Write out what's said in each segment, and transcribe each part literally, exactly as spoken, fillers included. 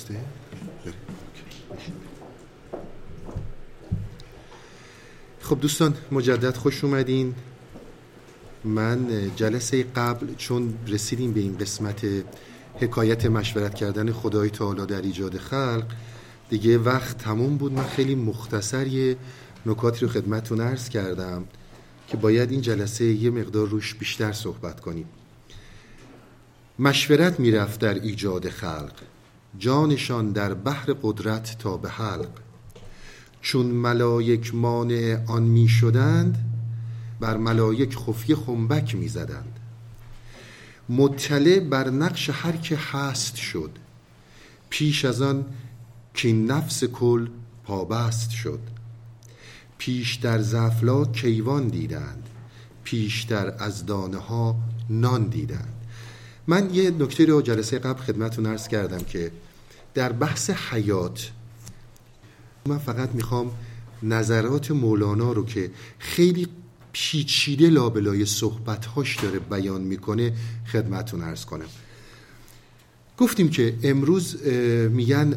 درسته؟ خب دوستان مجدد خوش اومدین. من جلسه قبل چون رسیدیم به این قسمت حکایت مشورت کردن خدای تعالی در ایجاد خلق، دیگه وقت تموم بود. من خیلی مختصر یه نکاتی رو خدمتتون عرض کردم که باید این جلسه یه مقدار روش بیشتر صحبت کنیم. مشورت میرفت در ایجاد خلق، جانشان در بحر قدرت تا به حلق. چون ملائک مانع آن می شدند، بر ملائک خفیه خنبک می زدند. مطلع بر نقش هر که هست شد، پیش از آن که نفس کل پابست شد. پیشتر ز افلاک کیوان دیدند، پیشتر از دانه ها نان دیدند. من یه نکته رو جلسه قبل خدمتتون عرض کردم که در بحث حیات من فقط میخوام نظرات مولانا رو که خیلی پیچیده لابلای صحبت‌هاش داره بیان میکنه خدمتتون عرض کنم. گفتیم که امروز میگن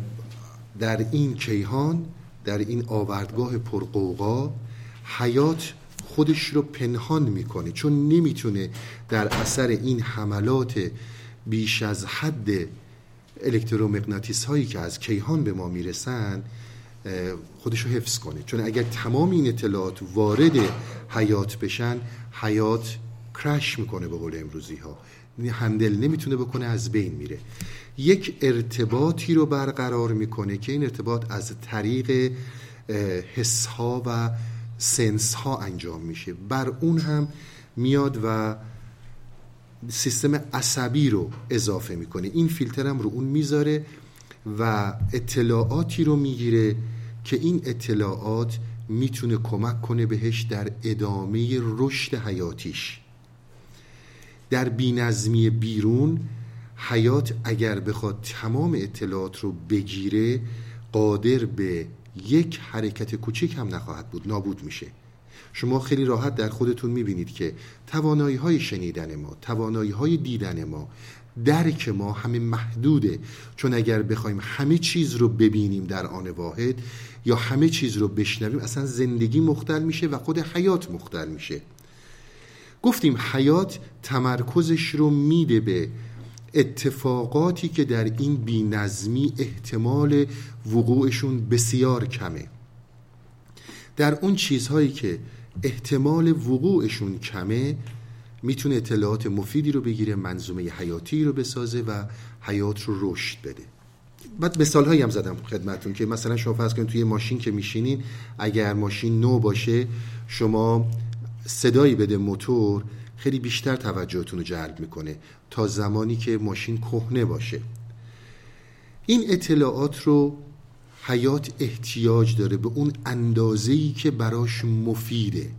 در این کیهان، در این آوردگاه پرقوقا، حیات خودش رو پنهان میکنه، چون نمیتونه در اثر این حملات بیش از حد الکترومغناطیس هایی که از کیهان به ما میرسن خودش رو حفظ کنه. چون اگر تمام این اطلاعات وارد حیات بشن، حیات کرش میکنه به قول امروزی ها، هندل نمیتونه بکنه، از بین میره. یک ارتباطی رو برقرار میکنه که این ارتباط از طریق حس ها و سنس ها انجام میشه. بر اون هم میاد و سیستم عصبی رو اضافه میکنه، این فیلتر هم رو اون میذاره و اطلاعاتی رو میگیره که این اطلاعات میتونه کمک کنه بهش در ادامه رشد حیاتیش. در بی‌نظمی بیرون، حیات اگر بخواد تمام اطلاعات رو بگیره، قادر به یک حرکت کوچیک هم نخواهد بود، نابود میشه. شما خیلی راحت در خودتون میبینید که توانایی های شنیدن ما، توانایی های دیدن ما، درک ما همه محدوده. چون اگر بخوایم همه چیز رو ببینیم در آن واحد یا همه چیز رو بشنویم، اصلا زندگی مختل میشه و خود حیات مختل میشه. گفتیم حیات تمرکزش رو میده به اتفاقاتی که در این بی‌نظمی احتمال وقوعشون بسیار کمه. در اون چیزهایی که احتمال وقوعشون کمه میتونه اطلاعات مفیدی رو بگیره، منظومه حیاتی رو بسازه و حیات رو رشد بده. بعد مثال هایی هم زدم خدمتون که مثلا شما فرض کنید توی ماشین که میشینین، اگر ماشین نو باشه، شما صدایی بده موتور، خیلی بیشتر توجهتون رو جلب میکنه تا زمانی که ماشین کهنه باشه. این اطلاعات رو حیات احتیاج داره به اون اندازه‌ای که براش مفیده.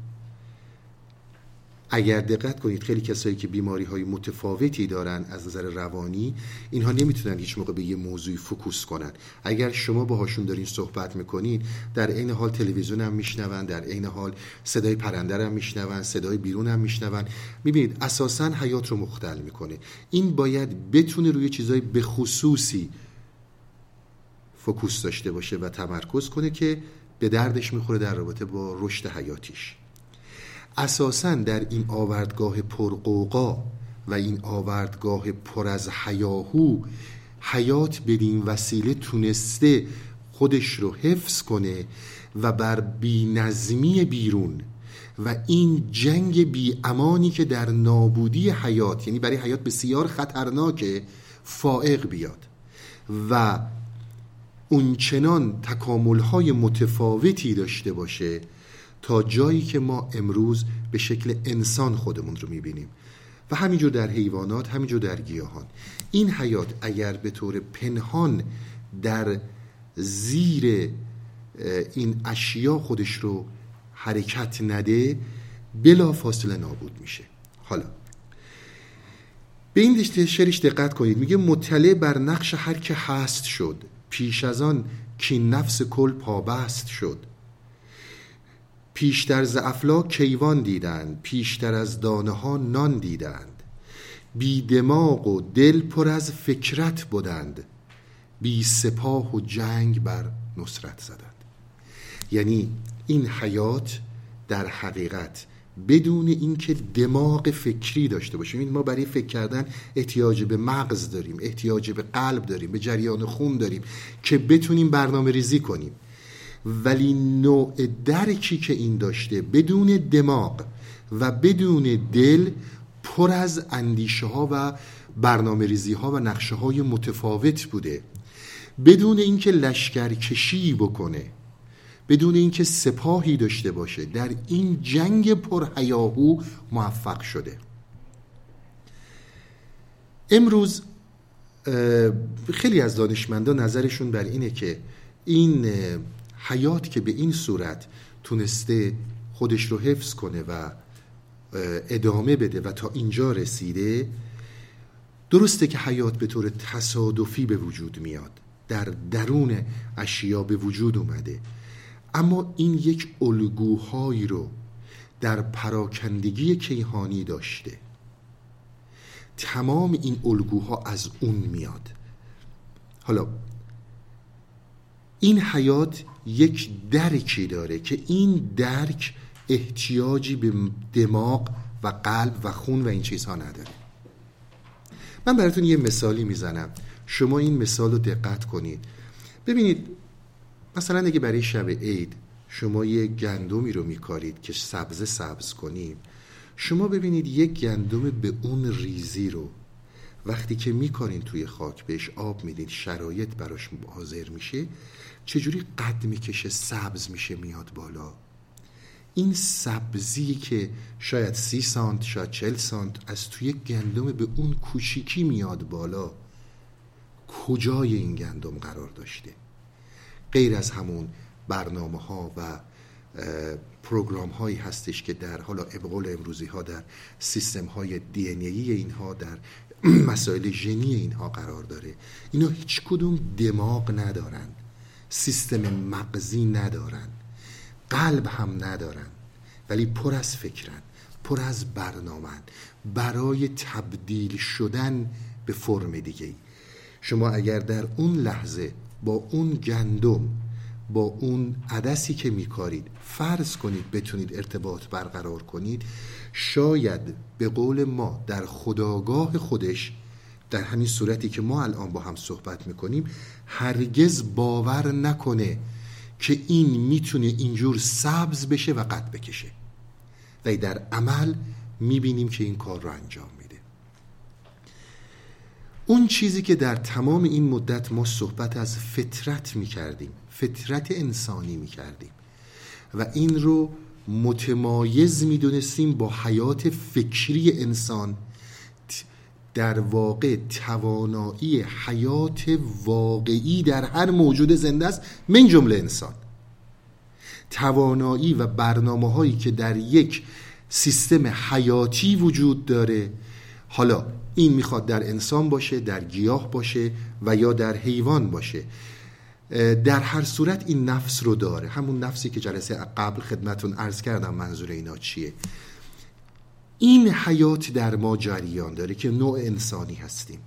اگر دقت کنید، خیلی کسایی که بیماری های متفاوتی دارن از نظر روانی، اینها نمیتونن هیچ موقع به یه موضوعی فوکوس کنن. اگر شما باهاشون دارین صحبت میکنین، در عین حال تلویزیون هم میشنون، در عین حال صدای پرنده هم میشنون، صدای بیرون هم میشنون. میبینید اساساً حیات رو مختل میکنه. این باید بتونه روی چیزای به خصوصی فوکوس داشته باشه و تمرکز کنه که به دردش میخوره در رابطه با رشد حیاتیش. اساساً در این آوردگاه پرقوقا و این آوردگاه پر از هیاهو، حیات بدین وسیله تونسته خودش رو حفظ کنه و بر بی‌نظمی بیرون و این جنگ بی امانی که در نابودی حیات، یعنی برای حیات بسیار خطرناکه، فائق بیاد و اونچنان تکامل‌های متفاوتی داشته باشه تا جایی که ما امروز به شکل انسان خودمون رو میبینیم و همینجور در حیوانات، همینجور در گیاهان. این حیات اگر به طور پنهان در زیر این اشیا خودش رو حرکت نده، بلا فاصله نابود میشه. حالا به این شعرش دقت کنید، میگه مطلع بر نقش هر که هست شد، پیش از آن که نفس کل پابست شد. پیشتر ز افلاک کیوان دیدند، پیشتر از دانه ها نان دیدند. بی دماغ و دل پر از فکرت بودند، بی سپاه و جنگ بر نصرت زدند. یعنی این حیات در حقیقت بدون اینکه دماغ فکری داشته باشیم، این ما برای فکر کردن احتیاج به مغز داریم، احتیاج به قلب داریم، به جریان خون داریم که بتونیم برنامه ریزی کنیم، ولی نوع درکی که این داشته بدون دماغ و بدون دل، پر از اندیشه ها و برنامه ریزی ها و نقشه های متفاوت بوده، بدون اینکه لشکر کشی بکنه، بدون اینکه سپاهی داشته باشه، در این جنگ پرهیاهو موفق شده. امروز خیلی از دانشمندان نظرشون بر اینه که این حیات که به این صورت تونسته خودش رو حفظ کنه و ادامه بده و تا اینجا رسیده، درسته که حیات به طور تصادفی به وجود میاد، در درون اشیا به وجود اومده، اما این یک الگوهایی رو در پراکندگی کیهانی داشته. تمام این الگوها از اون میاد. حالا این حیات یک درکی داره که این درک احتیاجی به دماغ و قلب و خون و این چیزها نداره. من براتون یه مثالی میزنم، شما این مثال رو دقت کنید. ببینید مثلا اگه برای شب عید شما یه گندمی رو میکارید که سبزه سبز کنید، شما ببینید یک گندم به اون ریزی رو وقتی که میکارین توی خاک، بهش آب میدین، شرایط براش حاضر میشه، چجوری قد میکشه، سبز میشه، میاد بالا. این سبزی که شاید سی سانت شاید چل سانت از توی گندم به اون کوچیکی میاد بالا، کجای این گندم قرار داشته؟ غیر از همون برنامه ها و پروگرام هایی هستش که در حالا بقول امروزی ها در سیستم های دی ان ای اینها، در مسائل ژنی اینها قرار داره. اینا هیچ کدوم دماغ ندارن، سیستم مغزی ندارن، قلب هم ندارن، ولی پر از فکرن، پر از برنامه‌ن برای تبدیل شدن به فرم دیگه‌ای. شما اگر در اون لحظه با اون گندم، با اون عدسی که میکارید فرض کنید بتونید ارتباط برقرار کنید، شاید به قول ما در خودآگاه خودش، در همین صورتی که ما الان با هم صحبت میکنیم، هرگز باور نکنه که این میتونه اینجور سبز بشه و قد بکشه، و در عمل میبینیم که این کار رو انجام میده. اون چیزی که در تمام این مدت ما صحبت از فطرت میکردیم، فطرت انسانی میکردیم و این رو متمایز میدونستیم با حیات فکری انسان، در واقع توانایی حیات واقعی در هر موجود زنده است، من جمله انسان. توانایی و برنامه هایی که در یک سیستم حیاتی وجود داره، حالا این میخواد در انسان باشه، در گیاه باشه و یا در حیوان باشه، در هر صورت این نفس رو داره. همون نفسی که جلسه قبل خدمتون عرض کردم منظور اینا چیه. این حیات در ما جریان داره که نوع انسانی هستیم،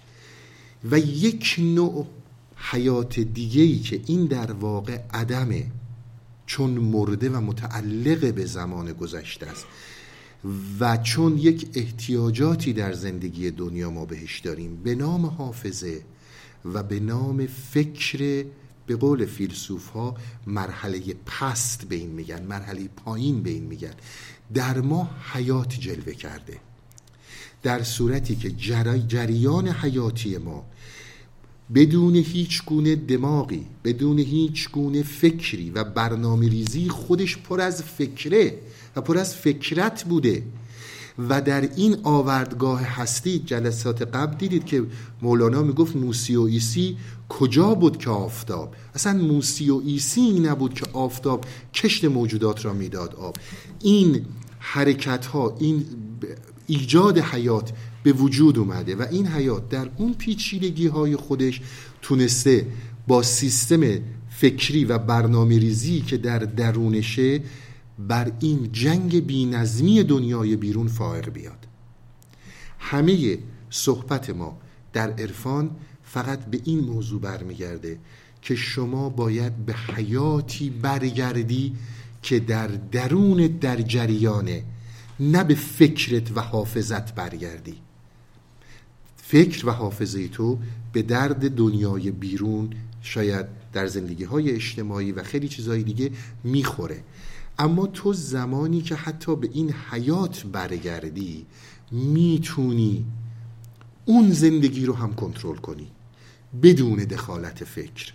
و یک نوع حیات دیگه‌ای که این در واقع عدمه، چون مرده و متعلق به زمان گذشته است و چون یک احتیاجاتی در زندگی دنیا ما بهش داریم به نام حافظه و به نام فکر، به قول فیلسوف ها مرحله پست به این میگن، مرحله پایین به این میگن، در ما حیات جلوه کرده، در صورتی که جری جریان حیاتی ما بدون هیچ گونه دماغی، بدون هیچ گونه فکری و برنامه ریزی خودش پر از فکره و پر از فکرت بوده. و در این آوردگاه هستی، جلسات قبل دیدید که مولانا میگفت موسی و عیسی کجا بود که آفتاب؟ اصلا موسی و عیسی نبود که آفتاب کشت موجودات را میداد آب. این حرکت ها، این ایجاد حیات به وجود اومده و این حیات در اون پیچیدگی های خودش تونسته با سیستم فکری و برنامه ریزی که در درونشه بر این جنگ بی‌نظمی دنیای بیرون فائق بیاد. همه صحبت ما در عرفان فقط به این موضوع برمیگرده که شما باید به حیاتی برگردی که در درون در جریانه، نه به فکرت و حافظت برگردی. فکر و حافظه تو به درد دنیای بیرون، شاید در زندگی های اجتماعی و خیلی چیزهای دیگه میخوره، اما تو زمانی که حتی به این حیات برگردی میتونی اون زندگی رو هم کنترل کنی بدون دخالت فکر.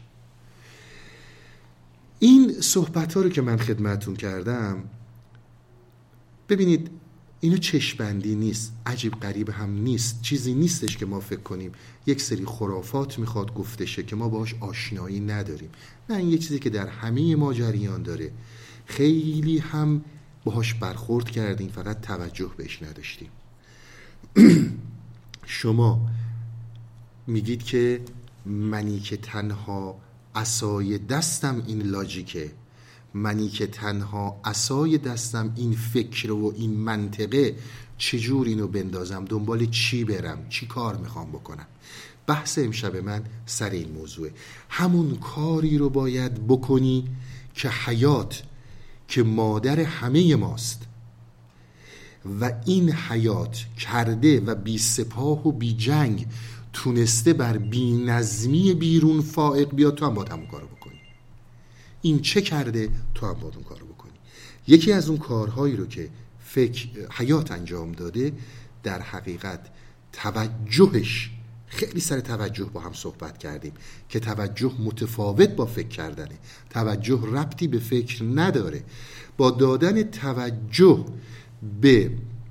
این صحبت ها رو که من خدمتون کردم، ببینید اینو چشم‌بندی نیست، عجیب غریب هم نیست، چیزی نیستش که ما فکر کنیم یک سری خرافات میخواد گفته شه که ما باهاش آشنایی نداریم. نه، این یه چیزی که در همه ما جریان داره، خیلی هم باهاش برخورد کردیم، فقط توجه بهش نداشتیم. شما میگید که منی که تنها عصای دستم این لاجیکه، منی که تنها عصای دستم این فکر و این منطقه، چجور اینو بندازم، دنبال چی برم، چی کار میخوام بکنم. بحث امشب من سر این موضوعه. همون کاری رو باید بکنی که حیات، که مادر همه ماست و این حیات کرده و بی سپاه و بی جنگ تونسته بر بی نظمی بیرون فائق بیاد، تو هم باید همون کارو بکنی. این چه کرده، تو هم باید اون کارو بکنی. یکی از اون کارهایی رو که فکر حیات انجام داده، در حقیقت توجهش، خیلی سر توجه با هم صحبت کردیم که توجه متفاوت با فکر کردنه. توجه ربطی به فکر نداره. با دادن توجه به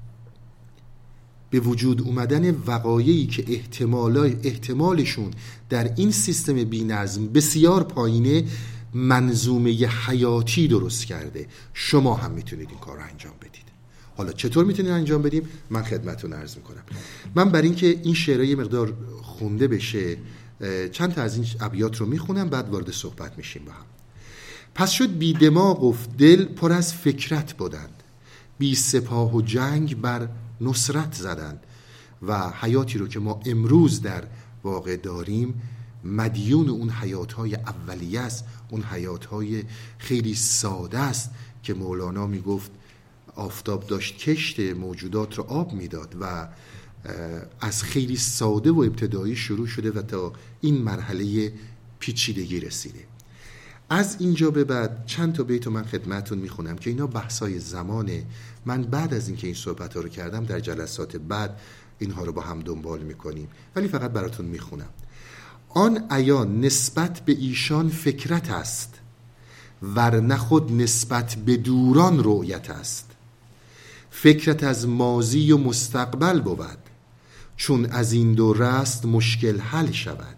به وجود اومدن وقایعی که احتمال احتمالشون در این سیستم بی‌نظم بسیار پایینه، منظومه حیاتی درست کرده. شما هم میتونید این کار رو انجام بدید. حالا چطور میتونید انجام بدیم؟ من خدمتتون عرض میکنم. من برای اینکه این شعرها یه مقدار خونده بشه، چند تا از این ابیات رو میخونم، بعد وارد صحبت میشیم با هم. پس شد بی دماغ و دل پر از فکرت بودند، بی سپاه و جنگ بر نصرت زدند. و حیاتی رو که ما امروز در واقع داریم مدیون اون حیاتهای اولیه است، اون حیاتهای خیلی ساده است که مولانا میگفت آفتاب داشت کشت موجودات رو آب میداد و از خیلی ساده و ابتدایی شروع شده و تا این مرحله پیچیدگی رسیده. از اینجا به بعد چند تا بیت من خدمتون میخونم که اینا بحثای زمانه. من بعد از اینکه این صحبت ها رو کردم در جلسات بعد اینها رو با هم دنبال میکنیم، ولی فقط براتون میخونم. آن عیان نسبت به ایشان فکرت است، ورنه خود نسبت به دوران رؤیت است. فکرت از ماضی و مستقبل بود، چون از این دو رست مشکل حل شود.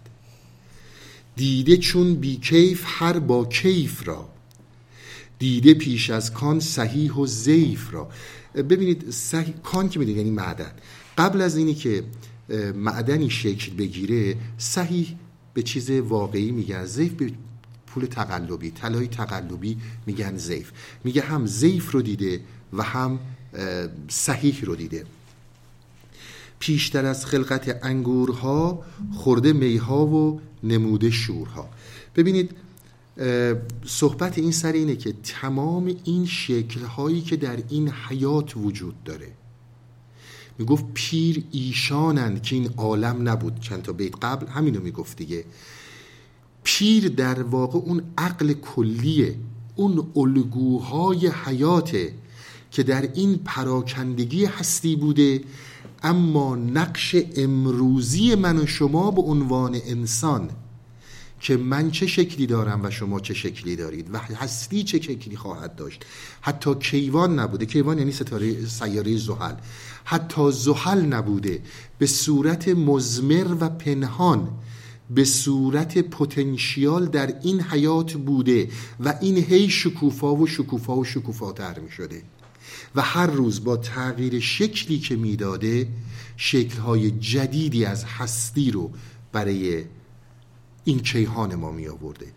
دیده چون بی کیف هر با کیف را، دیده پیش از کان صحیح و ضعیف را. ببینید صحیح، کان که میدونید یعنی معدن. قبل از اینی که معدنی شکل بگیره، صحیح به چیز واقعی میگن، ضعیف به پول تقلبی، طلای تقلبی میگن ضعیف. میگه هم ضعیف رو دیده و هم صحیح رو دیده. پیشتر از خلقت انگورها خورده میها و نموده شورها. ببینید صحبت این سر اینه که تمام این شکل‌هایی که در این حیات وجود داره، میگفت پیر ایشانند که این عالم نبود. چند تا بیت قبل همینو میگفت دیگه. پیر در واقع اون عقل کلیه، اون الگوهای حیاته که در این پراکندگی هستی بوده، اما نقش امروزی من و شما به عنوان انسان که من چه شکلی دارم و شما چه شکلی دارید و هستی چه شکلی خواهد داشت. حتی کیوان نبوده، کیوان یعنی ستاره سیاره زحل، حتی زحل نبوده، به صورت مضمر و پنهان، به صورت پتانسیال در این حیات بوده و این هی شکوفا و شکوفا و شکوفاتر می شده و هر روز با تغییر شکلی که می داده شکل‌های جدیدی از هستی رو برای این کیهان ما می آورده.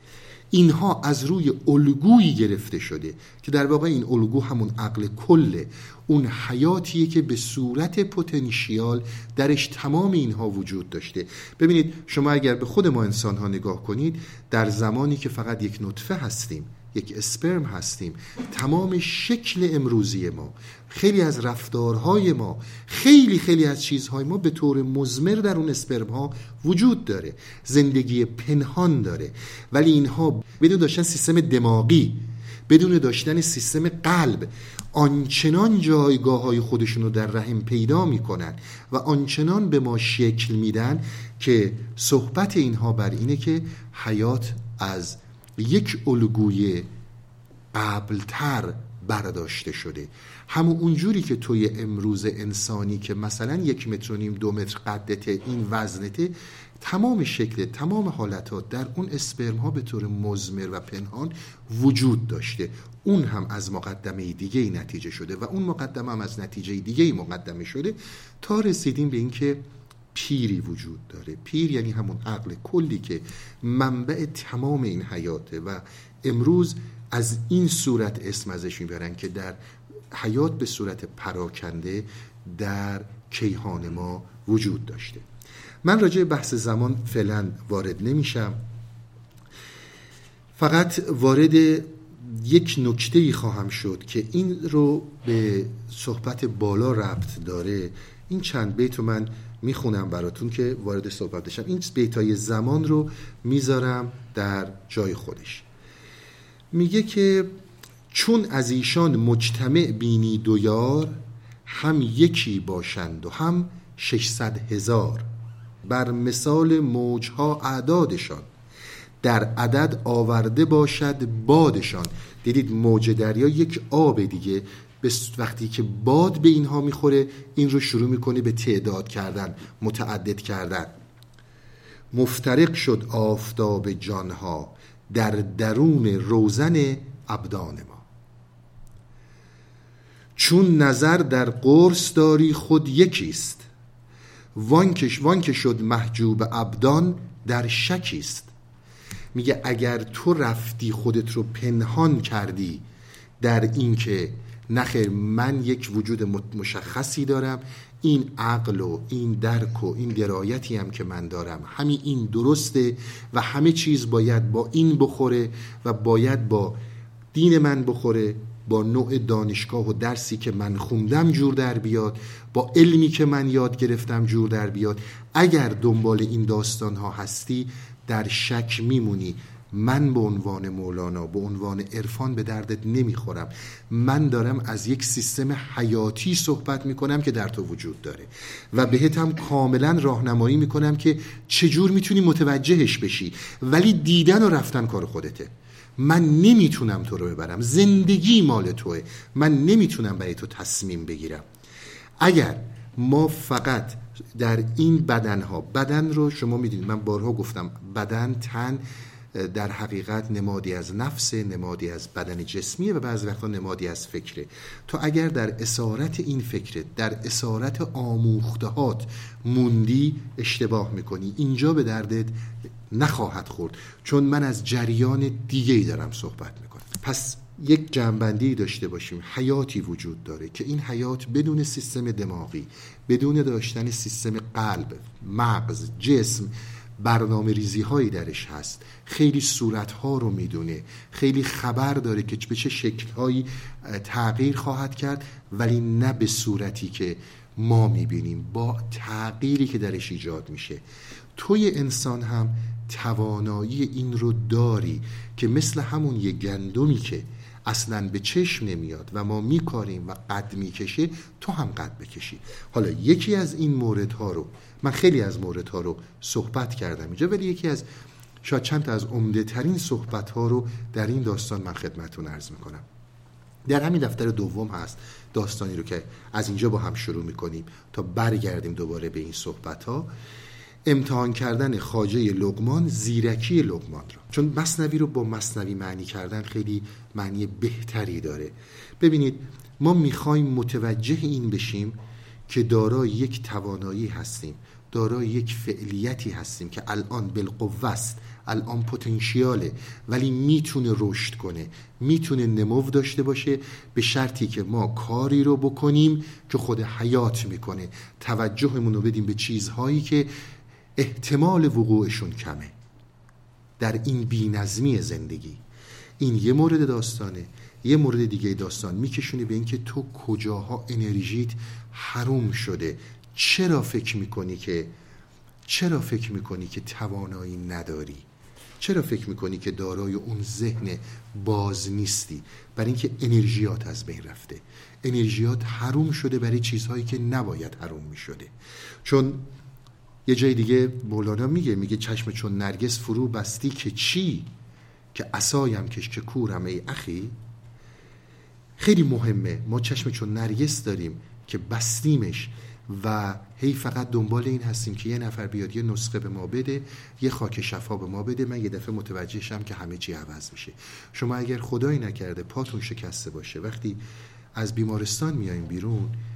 اینها از روی الگویی گرفته شده که در واقع این الگو همون عقل کله، اون حیاتیه که به صورت پتانسیال درش تمام اینها وجود داشته. ببینید شما اگر به خود ما انسان ها نگاه کنید، در زمانی که فقط یک نطفه هستیم، یک اسپرم هستیم، تمام شکل امروزی ما، خیلی از رفتارهای ما، خیلی خیلی از چیزهای ما به طور مضمر در اون اسپرم ها وجود داره، زندگی پنهان داره. ولی اینها بدون داشتن سیستم دماغی، بدون داشتن سیستم قلب، آنچنان جایگاه های خودشون رو در رحم پیدا میکنن و آنچنان به ما شکل میدن که صحبت اینها بر اینه که حیات از یک الگوی قبلتر برداشته شده. همون اونجوری که توی امروز انسانی که مثلا یک متر و نیم دو متر قدته، این وزنته، تمام شکل تمام حالتات در اون اسپرم ها به طور مضمر و پنهان وجود داشته. اون هم از مقدمه دیگه ای نتیجه شده و اون مقدمه هم از نتیجه دیگه ای مقدمه شده تا رسیدیم به این که پیری وجود داره. پیر یعنی همون عقل کلی که منبع تمام این حیاته و امروز از این صورت اسم ازش میبرن که در حیات به صورت پراکنده در کیهان ما وجود داشته. من راجع بحث زمان فعلا وارد نمیشم، فقط وارد یک نکته‌ای خواهم شد که این رو به صحبت بالا ربط داره. این چند بیت رو من میخونم براتون که وارد صحبت بشم. این بیتای زمان رو میذارم در جای خودش. میگه که چون از ایشان مجتمع بینی دو یار، هم یکی باشند و هم ششصد هزار. بر مثال موجها اعدادشان، در عدد آورده باشد بادشان. دیدید موج دریا یک آب دیگه، وقتی که باد به اینها میخوره این رو شروع میکنه به تعداد کردن، متعدد کردن. مفترق شد آفتاب جانها، در درون روزن ابدان ما. چون نظر در قرص داری خود یکیست، وانکش وانکه شد محجوب ابدان در شکیست. میگه اگر تو رفتی خودت رو پنهان کردی در این که نخیر من یک وجود مشخصی دارم، این عقل و این درک و این درایتی هم که من دارم همین این درسته و همه چیز باید با این بخوره و باید با دین من بخوره، با نوع دانشگاه و درسی که من خوندم جور در بیاد، با علمی که من یاد گرفتم جور در بیاد. اگر دنبال این داستان ها هستی در شک میمونی. من به عنوان مولانا، به عنوان عرفان به دردت نمیخورم. من دارم از یک سیستم حیاتی صحبت میکنم که در تو وجود داره و بهت هم کاملا راهنمایی میکنم که چجور میتونی متوجهش بشی، ولی دیدن و رفتن کار خودته. من نمیتونم تو رو ببرم، زندگی مال توه، من نمیتونم برای تو تصمیم بگیرم. اگر ما فقط در این بدن ها، بدن رو شما میدونید من بارها گفتم بدن، تن در حقیقت نمادی از نفس، نمادی از بدن جسمیه و بعضی وقتا نمادی از فکره. تو اگر در اسارت این فکره، در اسارت آموختهات موندی، اشتباه میکنی. اینجا به دردت نخواهد خورد، چون من از جریان دیگه‌ای دارم صحبت میکنم. پس یک جنبندی داشته باشیم. حیاتی وجود داره که این حیات بدون سیستم دماغی، بدون داشتن سیستم قلب، مغز، جسم، برنامه ریزی هایی درش هست، خیلی صورت ها رو میدونه، خیلی خبر داره که به چه شکل هایی تغییر خواهد کرد، ولی نه به صورتی که ما میبینیم، با تغییری که درش ایجاد میشه. توی انسان هم توانایی این رو داری که مثل همون یه گندمی که اصلاً به چشم نمیاد و ما میکاریم و قد میکشه، تو هم قد بکشی. حالا یکی از این موردها رو من خیلی از موردها رو صحبت کردم اینجا، ولی یکی از شاید چند تا از عمده ترین صحبت ها رو در این داستان من خدمتتون عرض میکنم. در همین دفتر دوم هست داستانی رو که از اینجا با هم شروع میکنیم تا برگردیم دوباره به این صحبت ها. امتحان کردن خواجه لقمان زیرکی لقمان را، چون مثنوی رو با مثنوی معنی کردن خیلی معنی بهتری داره. ببینید ما میخوایم متوجه این بشیم که دارای یک توانایی هستیم دارای یک فعلیتی هستیم که الان بالقوه است، الان پتانسیاله، ولی میتونه رشد کنه، میتونه نمو داشته باشه، به شرطی که ما کاری رو بکنیم که خود حیات میکنه، توجهمون رو بدیم به چیزهایی که احتمال وقوعشون کمه در این بی‌نظمی زندگی. این یه مورد داستانه. یه مورد دیگه داستان میکشونه به این که تو کجاها انرژیت حروم شده، چرا فکر میکنی که چرا فکر میکنی که توانایی نداری، چرا فکر میکنی که دارای اون ذهن باز نیستی؟ برای اینکه انرژیات از بین رفته، انرژیات حروم شده برای چیزهایی که نباید حروم میشده. چون یه جای دیگه مولانا میگه میگه چشم چون نرگس فرو بستی که چی، که عصایم کش که کورم ای اخی. خیلی مهمه، ما چشم چون نرگس داریم که بستیمش و هی فقط دنبال این هستیم که یه نفر بیاد یه نسخه به ما بده، یه خاک شفا به ما بده، من یه دفعه متوجه شم که همه چی عوض میشه. شما اگر خدایی نکرده پاتون شکسته باشه، وقتی از بیمارستان میایین بیرون